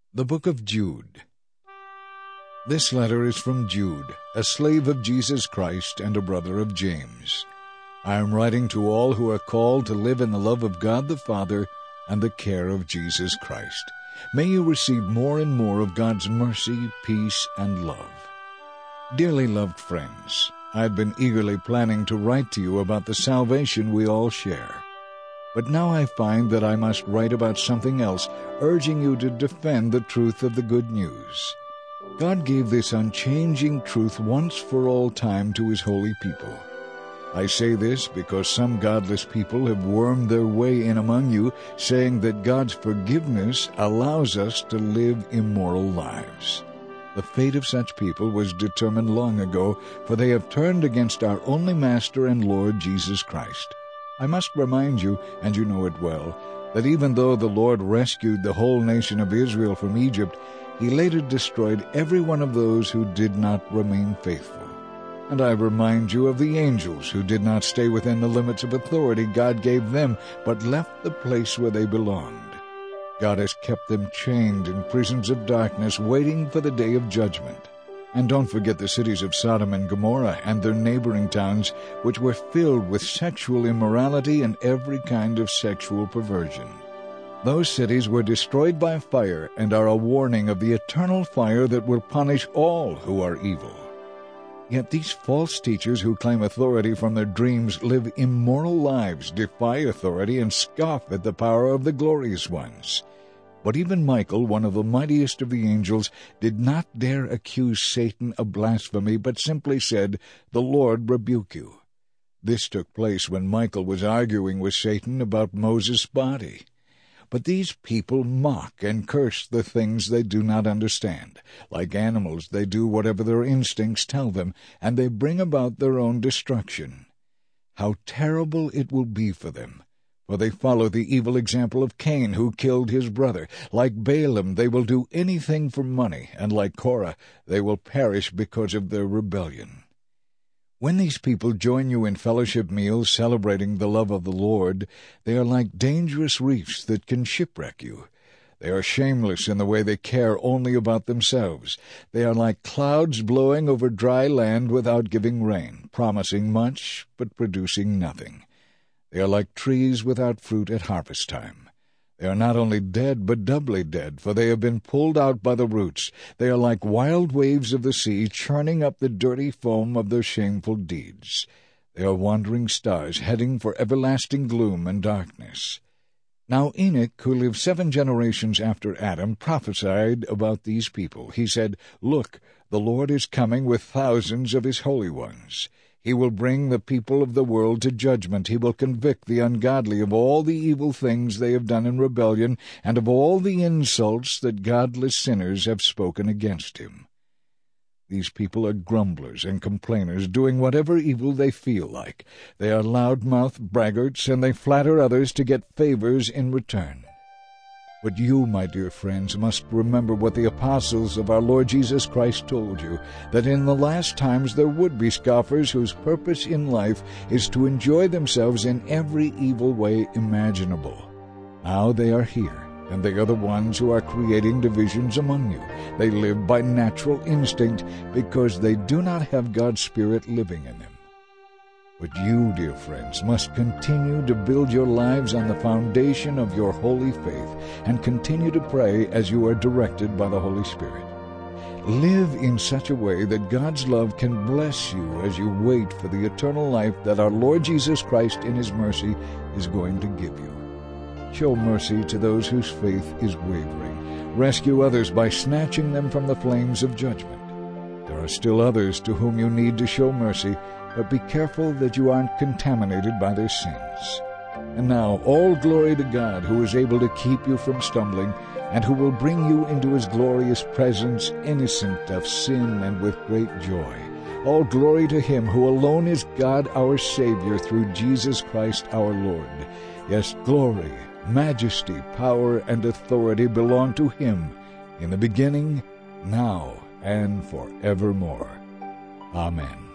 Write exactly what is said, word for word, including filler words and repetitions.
The Book of Jude. This letter is from Jude, a slave of Jesus Christ and a brother of James. I am writing to all who are called to live in the love of God the Father and the care of Jesus Christ. May you receive more and more of God's mercy, peace, and love. Dearly loved friends, I had been eagerly planning to write to you about the salvation we all share. But now I find that I must write about something else, urging you to defend the truth of the good news. God gave this unchanging truth once for all time to His holy people. I say this because some godless people have wormed their way in among you, saying that God's forgiveness allows us to live immoral lives. The fate of such people was determined long ago, for they have turned against our only Master and Lord Jesus Christ. I must remind you, and you know it well, that even though the Lord rescued the whole nation of Israel from Egypt, He later destroyed every one of those who did not remain faithful. And I remind you of the angels who did not stay within the limits of authority God gave them, but left the place where they belonged. God has kept them chained in prisons of darkness, waiting for the day of judgment. And don't forget the cities of Sodom and Gomorrah and their neighboring towns, which were filled with sexual immorality and every kind of sexual perversion. Those cities were destroyed by fire and are a warning of the eternal fire that will punish all who are evil. Yet these false teachers who claim authority from their dreams live immoral lives, defy authority, and scoff at the power of the glorious ones. But even Michael, one of the mightiest of the angels, did not dare accuse Satan of blasphemy, but simply said, "The Lord rebuke you." This took place when Michael was arguing with Satan about Moses' body. But these people mock and curse the things they do not understand. Like animals, they do whatever their instincts tell them, and they bring about their own destruction. How terrible it will be for them! For they follow the evil example of Cain, who killed his brother. Like Balaam, they will do anything for money, and like Korah, they will perish because of their rebellion. When these people join you in fellowship meals celebrating the love of the Lord, they are like dangerous reefs that can shipwreck you. They are shameless in the way they care only about themselves. They are like clouds blowing over dry land without giving rain, promising much but producing nothing. They are like trees without fruit at harvest time. They are not only dead, but doubly dead, for they have been pulled out by the roots. They are like wild waves of the sea, churning up the dirty foam of their shameful deeds. They are wandering stars, heading for everlasting gloom and darkness. Now Enoch, who lived seven generations after Adam, prophesied about these people. He said, "Look, the Lord is coming with thousands of His holy ones. He will bring the people of the world to judgment. He will convict the ungodly of all the evil things they have done in rebellion, and of all the insults that godless sinners have spoken against Him." These people are grumblers and complainers, doing whatever evil they feel like. They are loud-mouthed braggarts, and they flatter others to get favors in return. But you, my dear friends, must remember what the apostles of our Lord Jesus Christ told you, that in the last times there would be scoffers whose purpose in life is to enjoy themselves in every evil way imaginable. Now they are here, and they are the ones who are creating divisions among you. They live by natural instinct because they do not have God's Spirit living in them. But you, dear friends, must continue to build your lives on the foundation of your holy faith and continue to pray as you are directed by the Holy Spirit. Live in such a way that God's love can bless you as you wait for the eternal life that our Lord Jesus Christ in His mercy is going to give you. Show mercy to those whose faith is wavering. Rescue others by snatching them from the flames of judgment. There are still others to whom you need to show mercy, but be careful that you aren't contaminated by their sins. And now, all glory to God, who is able to keep you from stumbling, and who will bring you into His glorious presence, innocent of sin and with great joy. All glory to Him who alone is God our Savior through Jesus Christ our Lord. Yes, glory, majesty, power, and authority belong to Him, in the beginning, now, and forevermore. Amen.